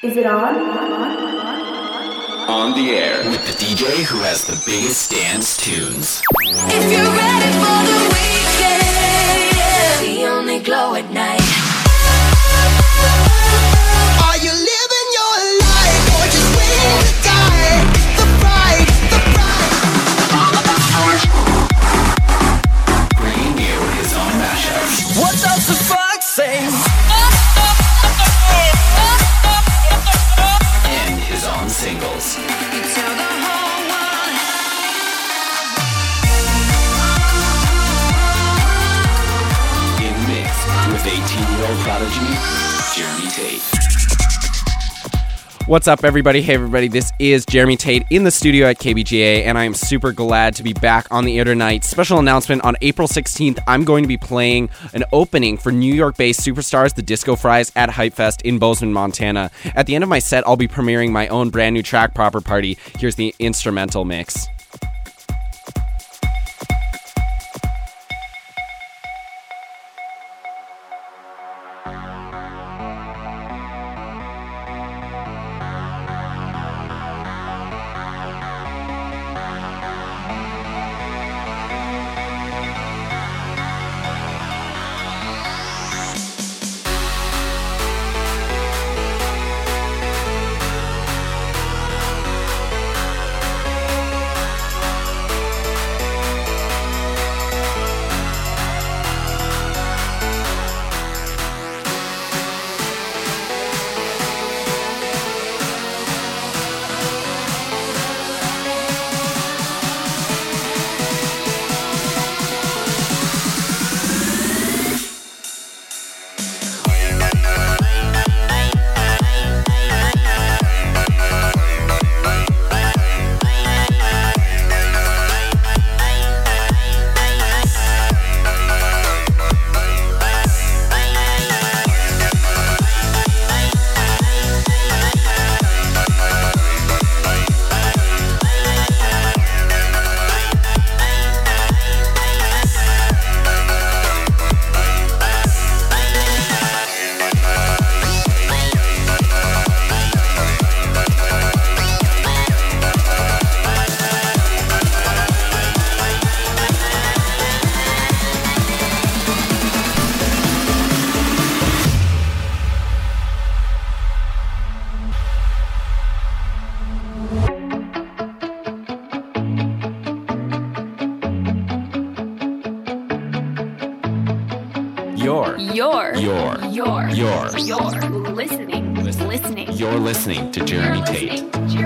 Is it on? On the air with the DJ who has the biggest dance tunes. If you're ready for the weekend, the only glow at night. Are you living your life or just waiting to die? The pride, the pride. Bringing you his own mashups. What does the fuck say? And his own singles. You tell the whole world. In mix with 18-year-old prodigy, Jeremy Tate. What's up, everybody? Hey, everybody. This is Jeremy Tate in the studio at KBGA, and I am super glad to be back on the air tonight. Special announcement, on April 16th, I'm going to be playing an opening for New York-based superstars, the Disco Fries, at Hype Fest in Bozeman, Montana. At the end of my set, I'll be premiering my own brand new track, Proper Party. Here's the instrumental mix. You're listening to Jeremy Tate.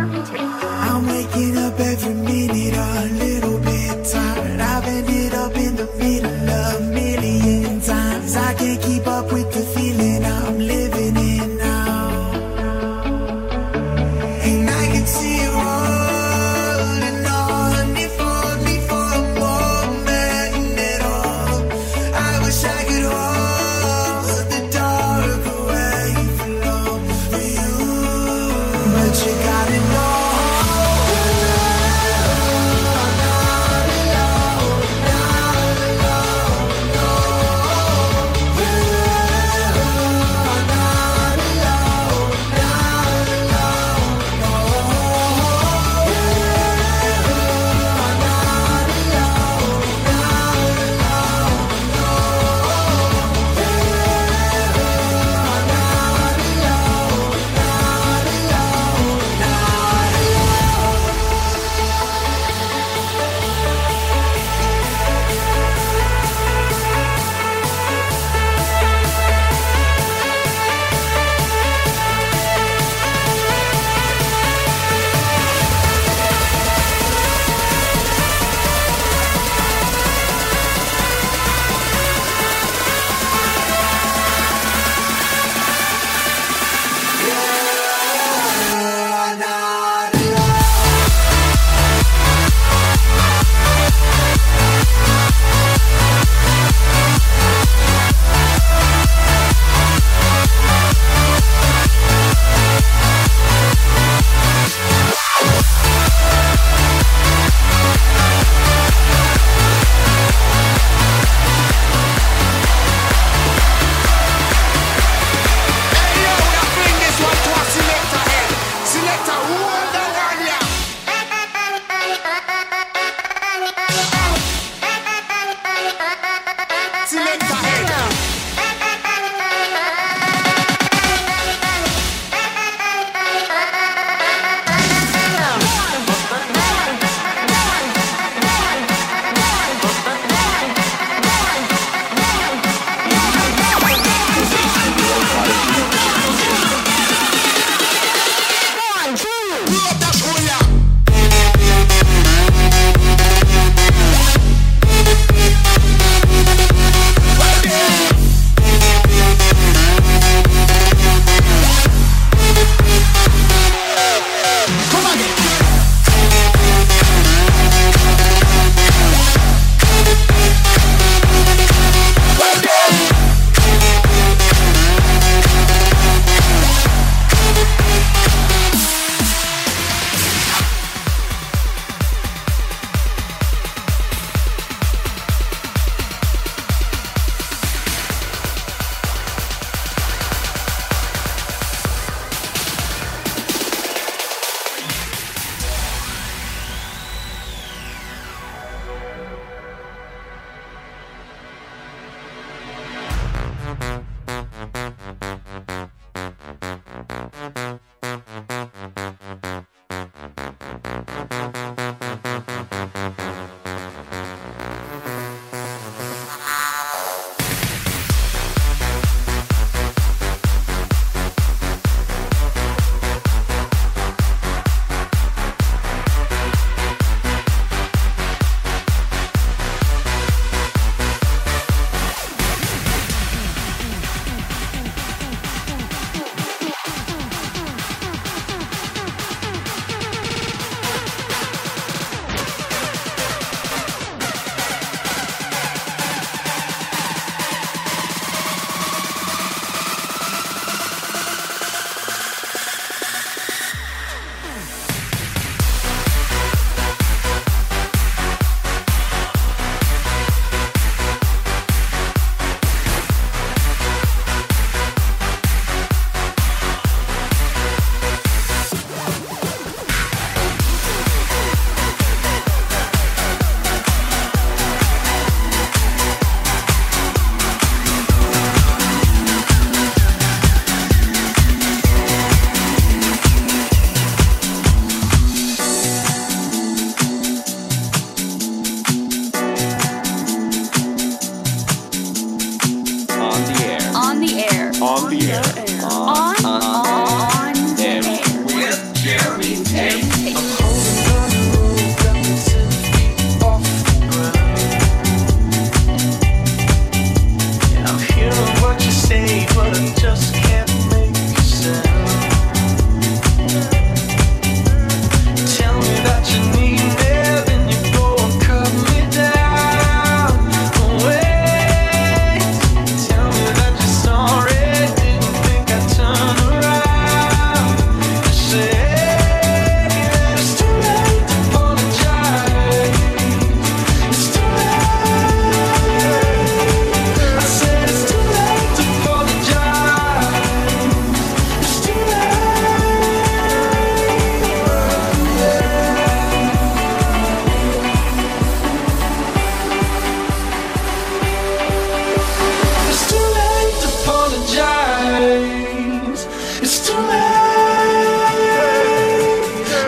I'm waking up every minute a little bit tired. I've ended up in the middle of a million times. I can't keep up with the feeling I'm living in now. And I can see you holding on. You fold me for a moment at all. I wish I could hold the dark away for long for you. But you gotta know,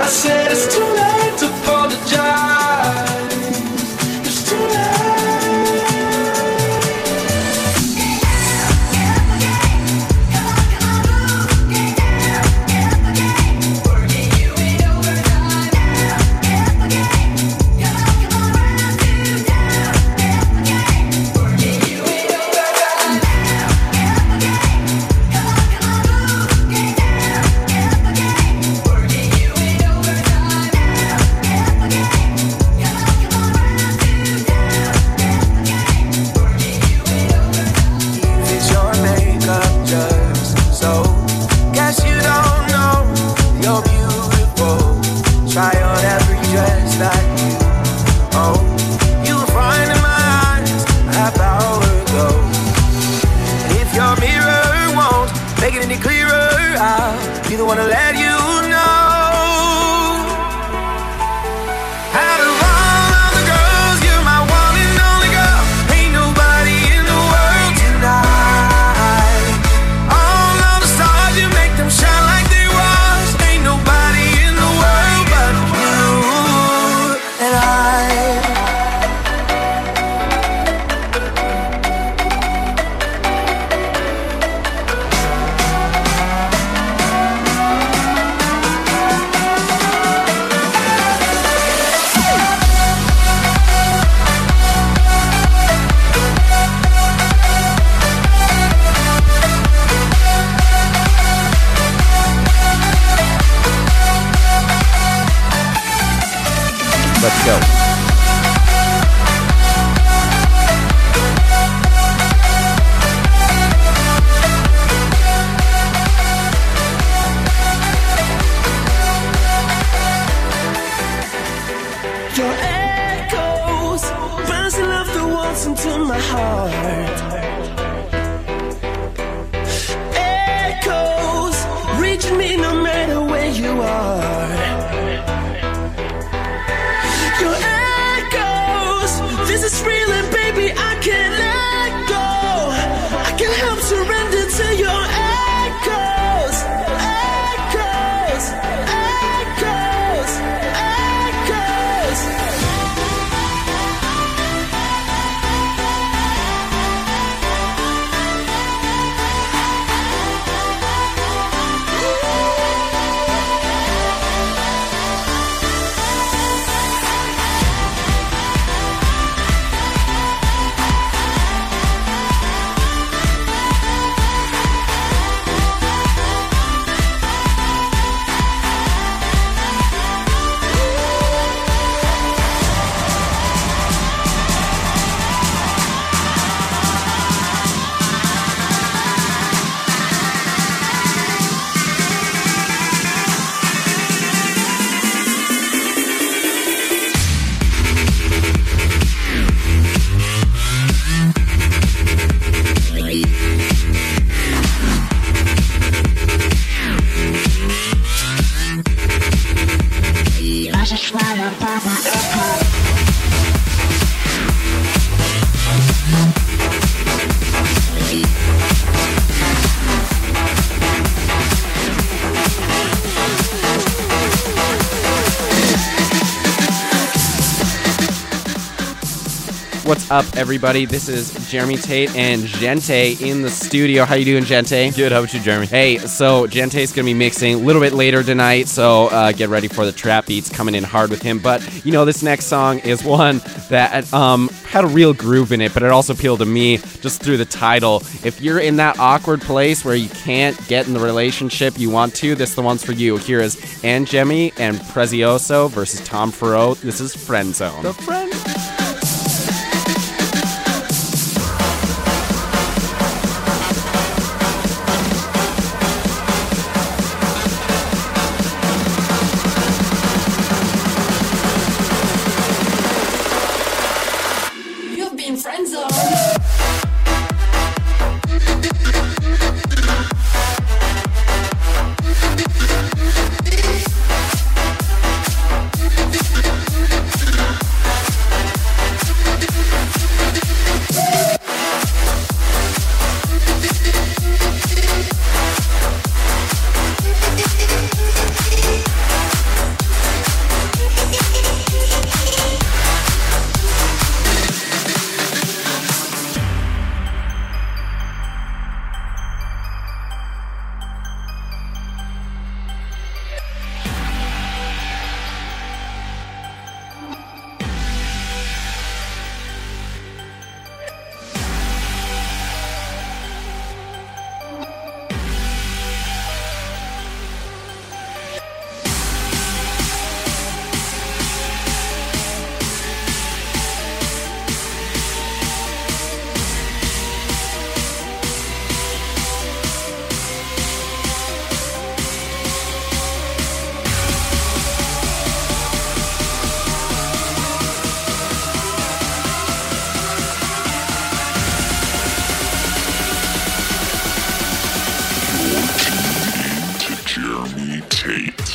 said it's too late to apologize. It's too wanna let you know. Out of all of the girls, you're my one and only girl. Ain't nobody in the world tonight. All of the stars, you make them shine like they was. Ain't nobody in the world but you and I. Let's go. Your echoes bouncing off the walls into my heart. Echoes reaching me no matter where you are. Your echoes, this is real and baby I can't let go. I can't help surrender to your echoes. Echoes, echoes, echoes. What's up, everybody? This is Jeremy Tate and Gente in the studio. How you doing, Gente? Good. How about you, Jeremy? Hey, so Gente's going to be mixing a little bit later tonight, so get ready for the trap beats coming in hard with him. But, you know, this next song is one that had a real groove in it, but it also appealed to me just through the title. If you're in that awkward place where you can't get in the relationship you want to, this is the ones for you. Here is Angemi and Prezioso versus Tom Farrow. This is Friend Zone. The friend. You've been friend zoned. Jeremy Tate.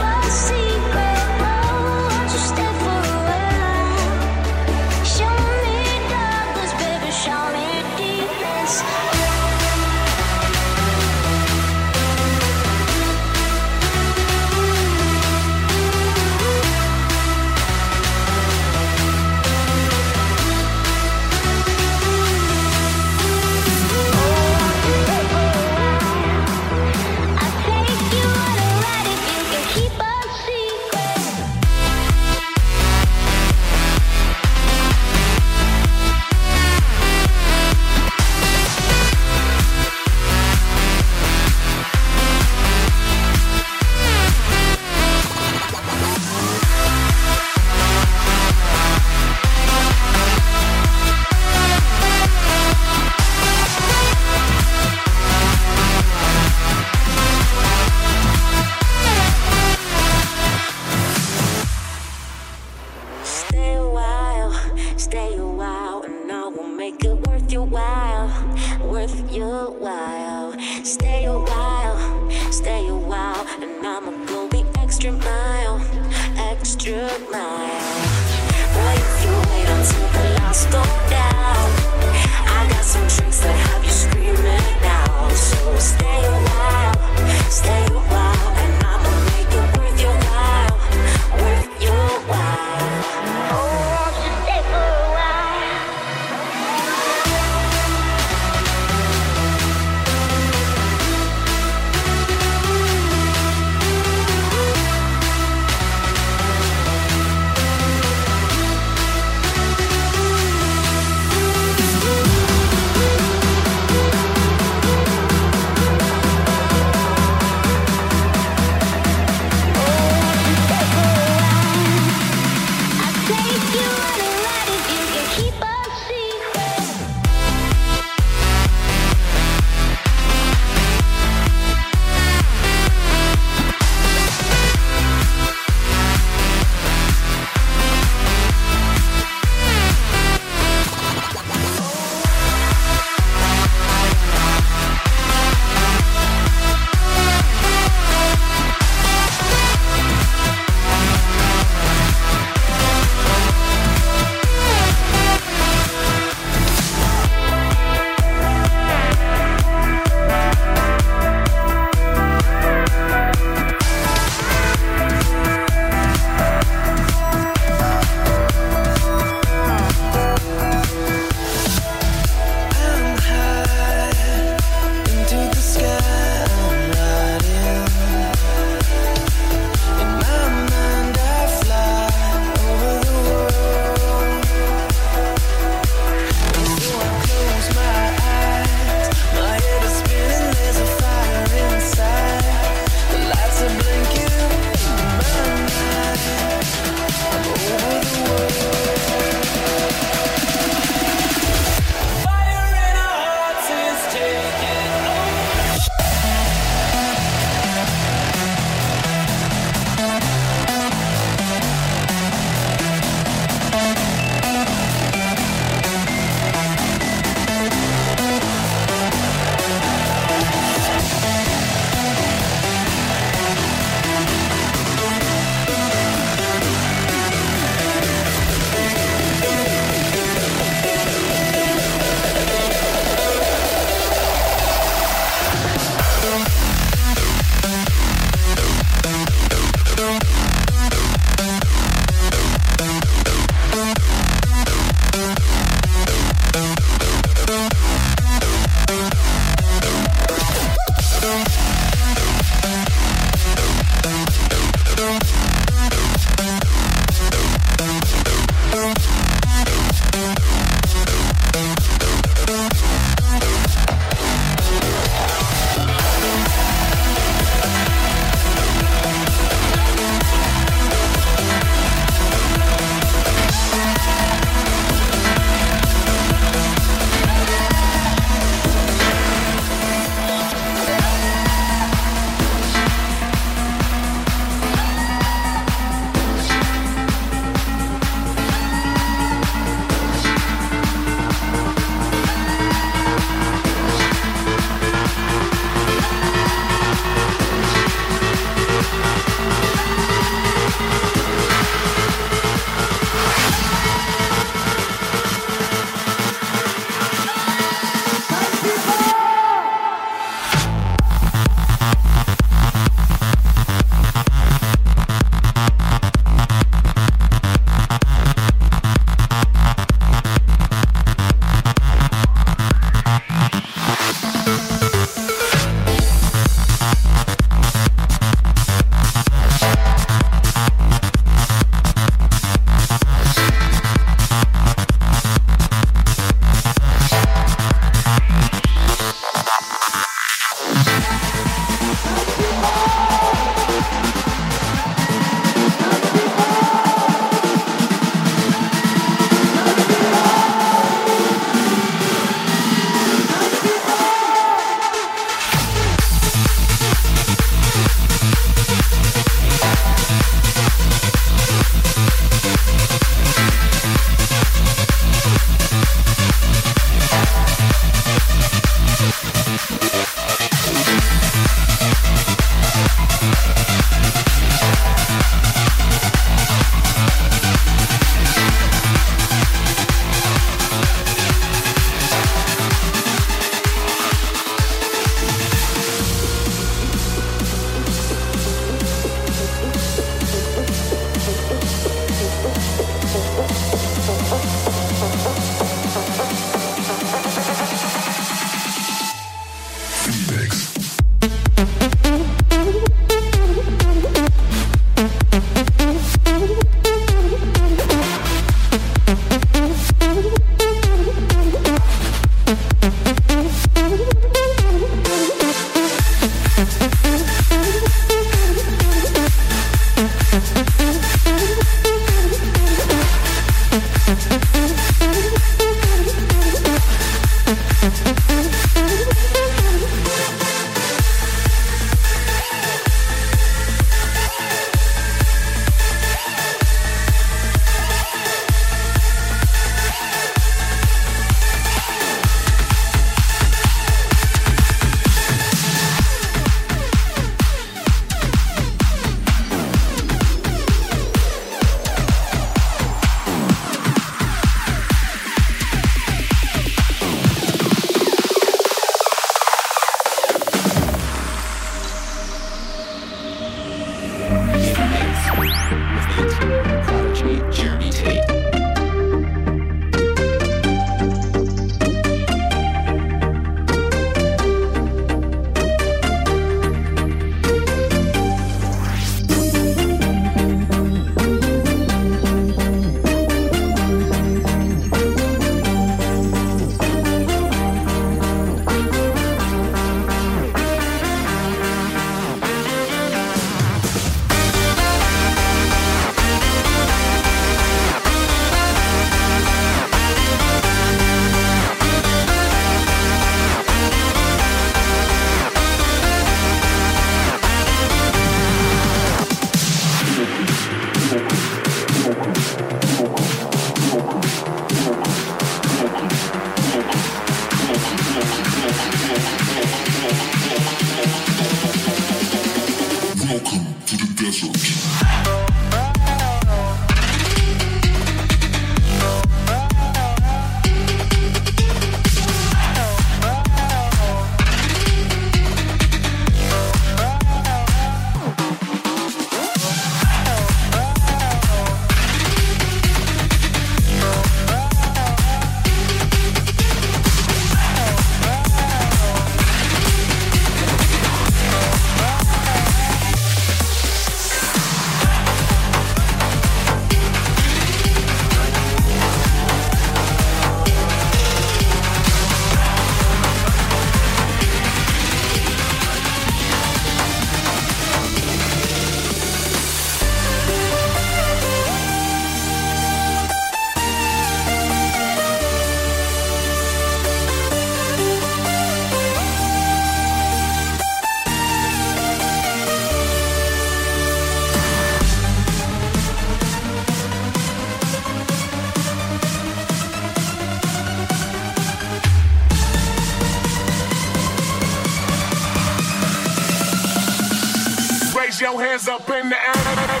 Raise your hands up in the air.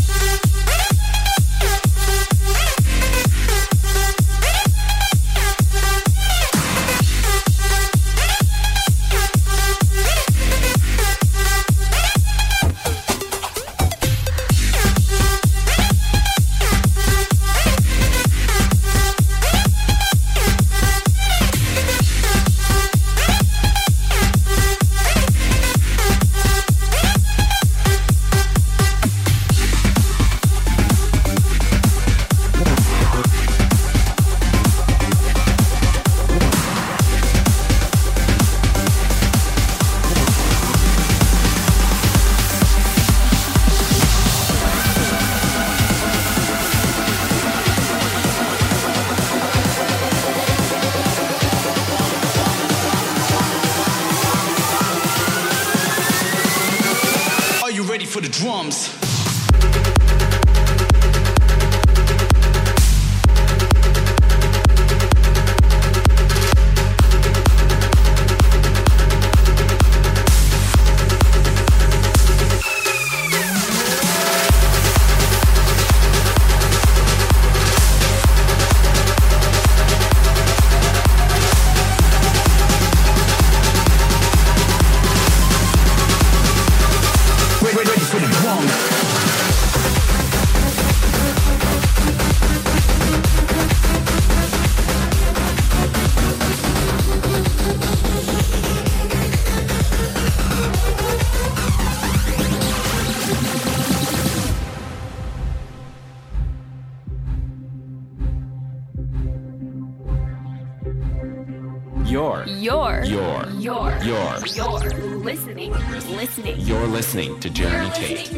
For the drums. Ready for the drums. You're listening. You're listening to Jeremy Tate.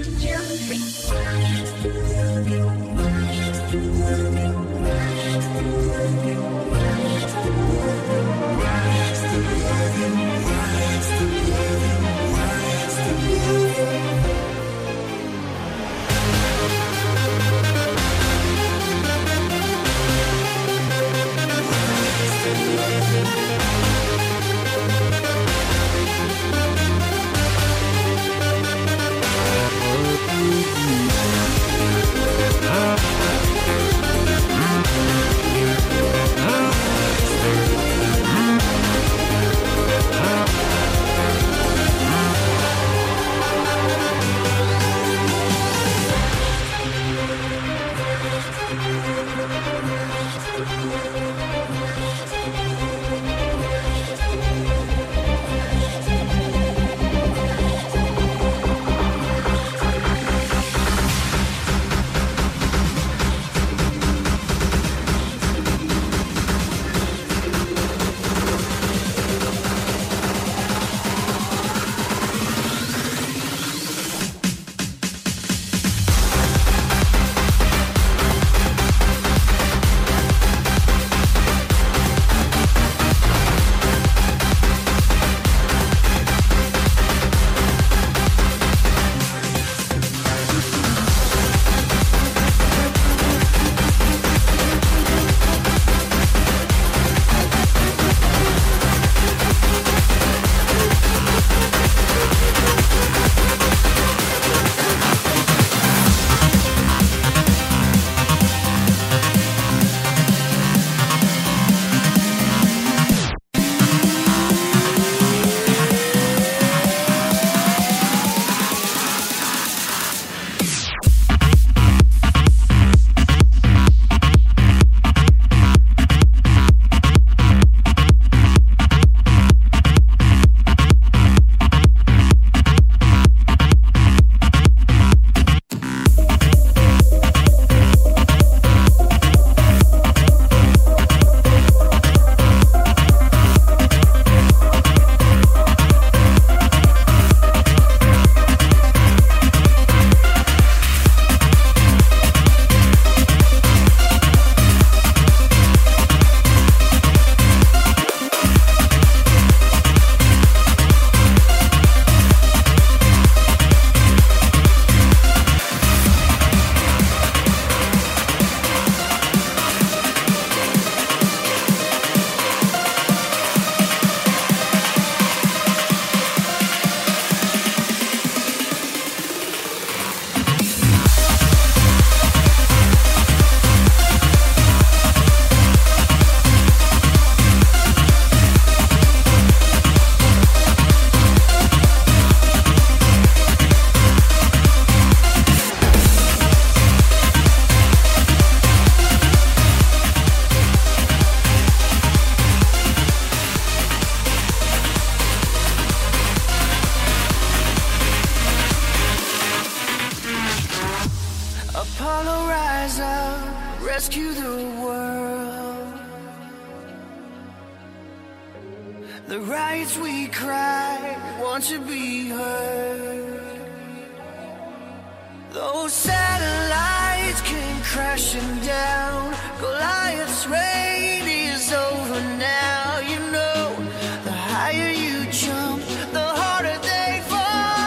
the rights we cry want to be heard. Those satellites came crashing down. Goliath's reign is over now. You know, the higher you jump, the harder they fall.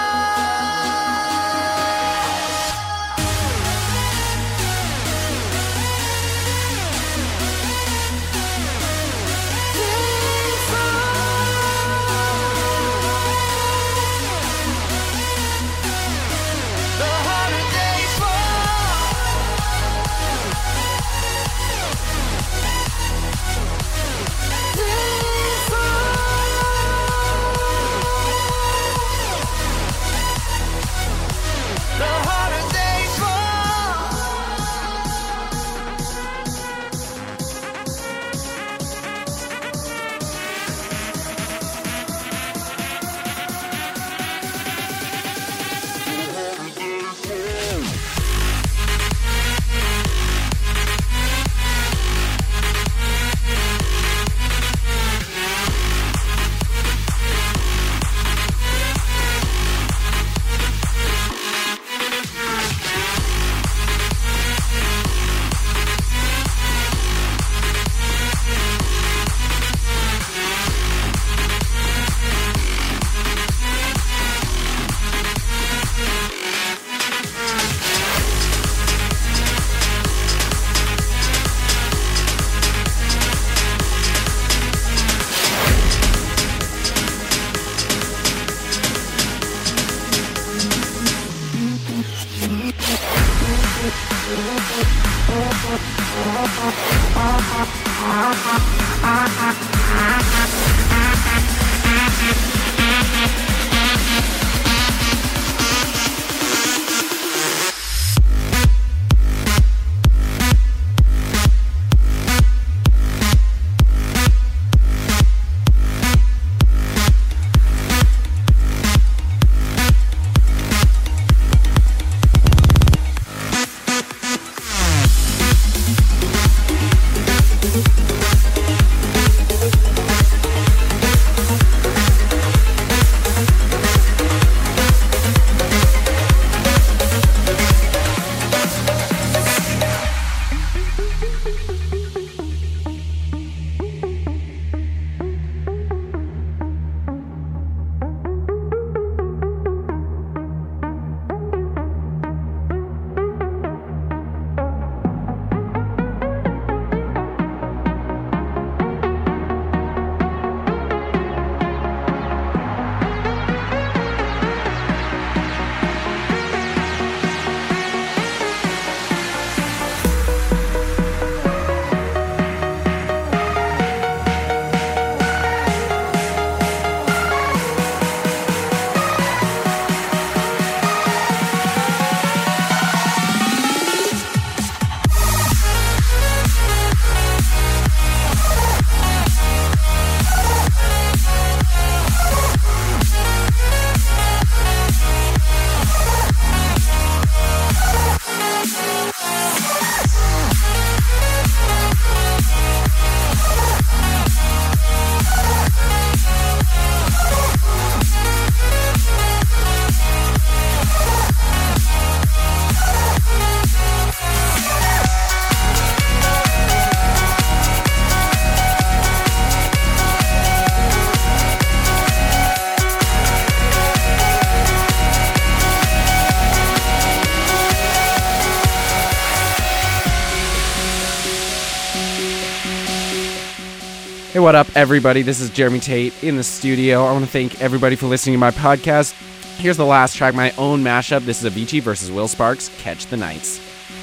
Hey, what up, everybody? This is Jeremy Tate in the studio. I want to thank everybody for listening to my podcast. Here's the last track, my own mashup. This is Avicii versus Will Sparks, Catch the Nights.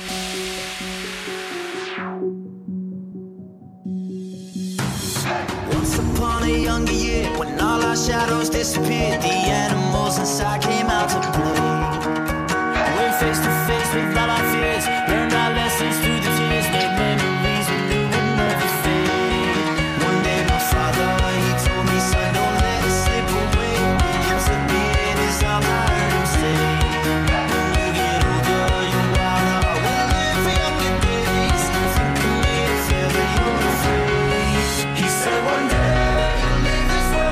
Once upon a younger year, when all our shadows disappeared, the animals inside came out to play. We're face to face with all our fears, learned our lessons through the tears, made memories we knew would never fade. One day my father, he told me, son, don't let it slip away. He took me in his arms, I heard him say, when you get older, your wild heart will live for younger days. Think of me if ever you're afraid. He said one day you'll leave this world.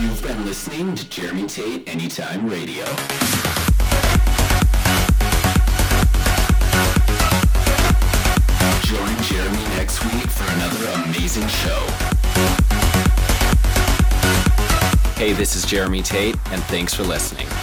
You've been listening to Jeremy Tate Anytime Radio. Join Jeremy next week for another amazing show. Hey, this is Jeremy Tate, and thanks for listening.